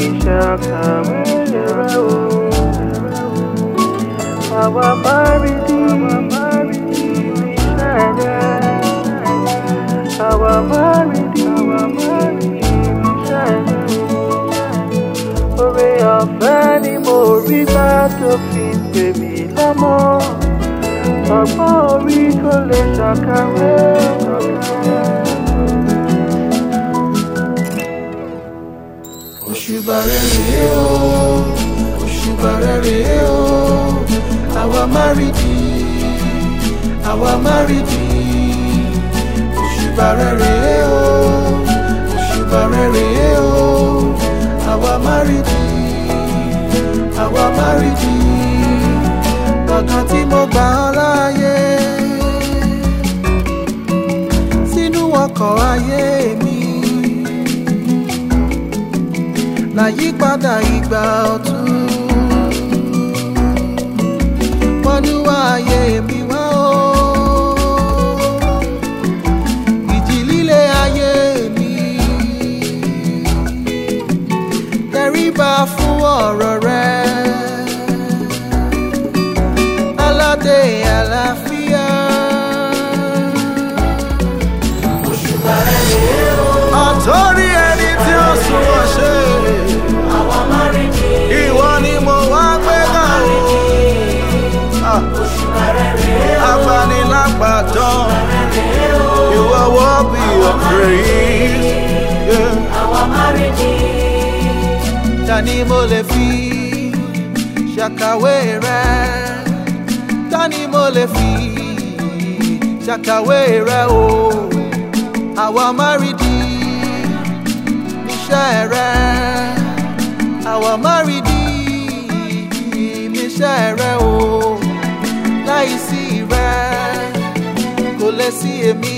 ṣàkàwé rẹ̀ o. Àwa máa rí di iṣẹ́ rẹ̀. Àwa máa rí di iṣẹ́ rẹ̀. Oore ọ̀fẹ́ ni mo rí gbà tó fi pè mí lọ́mọ. Ọgbọ́n orí kò lè ṣàkàwé ọ̀kẹ́. Òṣùbà rẹ̀ rèé o, òṣùbà rẹ̀ rèé o. Àwa máa rí di, àwa máa rí di. Òṣùbà rẹ̀ rèé o, òṣùbà rẹ̀ rèé o. Àwa máa rí di, àwa máa rí di. Ọ̀kan tí mo gbà ọ́ láàyè sínú ọkọ̀ ayé mi. Láyípadà ìgbà ọ̀tun wọnú ayé mi wá o. Ìjì líle ayé mi tẹríba fún ọ̀rọ̀ rẹ. Aládé àlàáfíà. Òṣùbà rẹ̀ rèé o. Àtọ́rí ẹni tí ó sunwọ̀n ṣe. Àwa máa rí di. Ìwọ ni mo wá gbé ga o. Òṣùbà rẹ̀ rèé o. Abanilágbàtàn. You are worthy of praise. Àwa máa rí di. Tani mo lè fi ṣàkàwé rẹ? Tani mo lè fi ṣàkàwé rẹ o? Àwa máa rí di iṣẹ́ rẹ. Àwa máa rí di iṣẹ́ rẹ o. Láìsí rẹ kò lè sí èmi.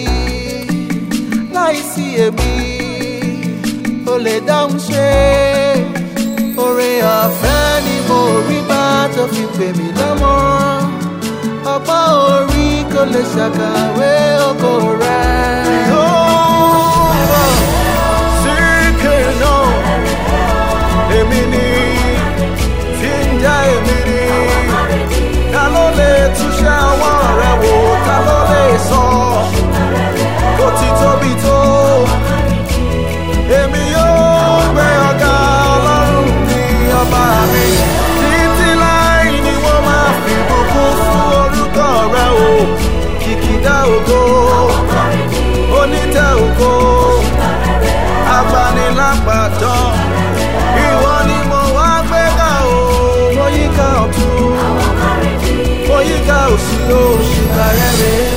Láìsí èmi kò lè dáhùn ṣe. Oore ọ̀fẹ́ ni mo rí bá tó fi pè mí lọ́mọ. Ọgbọ́n orí kò lè ṣàkàwé ògo rẹ̀. Síkè náà, èmi ni tí ń jẹ́ èmi ni. Ta ló lè túṣẹ́ ọwọ́ rẹ̀ wò? Ta ló lè sọ bó ti tóbi tó? Èmi yóò gbé ọ̀gá Ọlọ́run ní ọba mi. Títí láì ni wọ́n máa fi bùkún fún orúkọ rẹ̀ o. Kìkìdá ògo, onítẹ̀ ògo, abanilágbàtàn. Ìwọ ni mo wá gbé ga o. Mo yíká ọ̀tún, mo yíká òsì o. Òṣùbà rẹ̀ rèé.